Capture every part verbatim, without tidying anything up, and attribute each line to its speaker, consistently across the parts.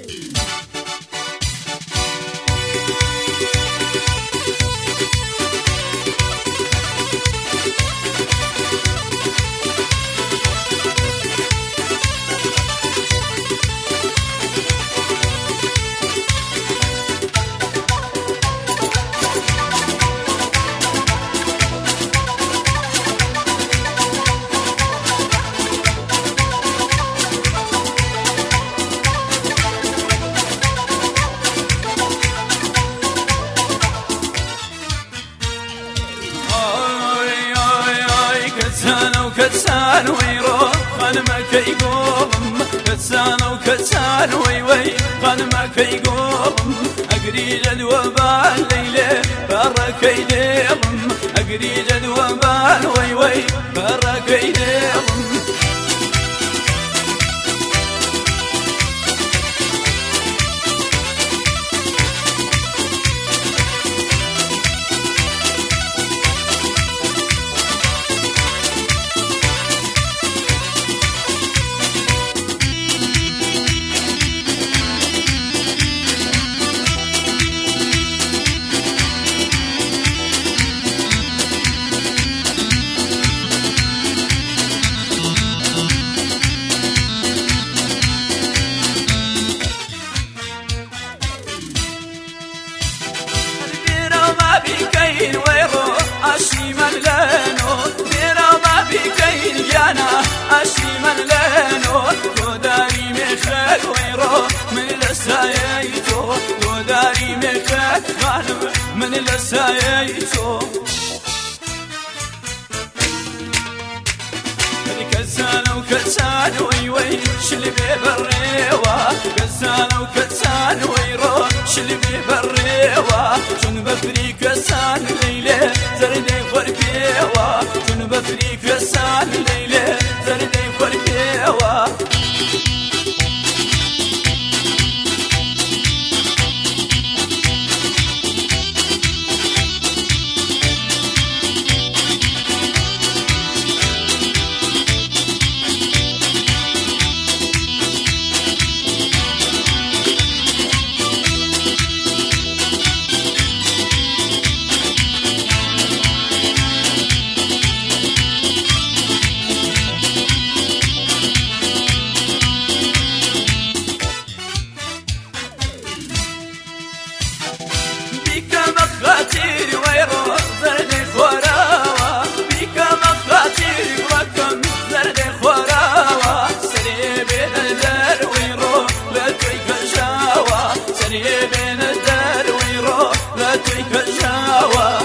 Speaker 1: كتسان ويرو خانما كيقوم كتسان وكتسان وي وي خانما كيقوم أقريج الوبال ليلة برا كيديم أقريج الوبال وي وي برا كيديم أشيمن لانو ديرا ما بكين جانا أشيمن لانو توداري مخال ويرو من لسايتو توداري مخال غالب من لسايتو كسان وكسان وي وي شلبي بالريوة كسان وكسان ويرو شلبي بالريوة شن بفري كسان ليلة زردي فركيوة شن بفري كسان ليلة زردي فركيوة مخاطير ويرو زردي خوراوا بيك مخاطير وكم زردي خوراوا سري بين الدار ويرو لا تريك الجاوا سري بين الدار ويرو لا تريك الجاوا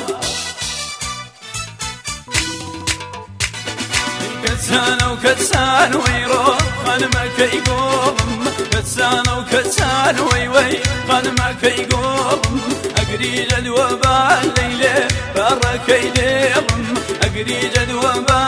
Speaker 1: كتسان وكتسان ويرو خانما كيقوم كتسان وكتسان وي وي خانما كيقوم أقريج الوبال ليلة برا كيديم أقريج الوبال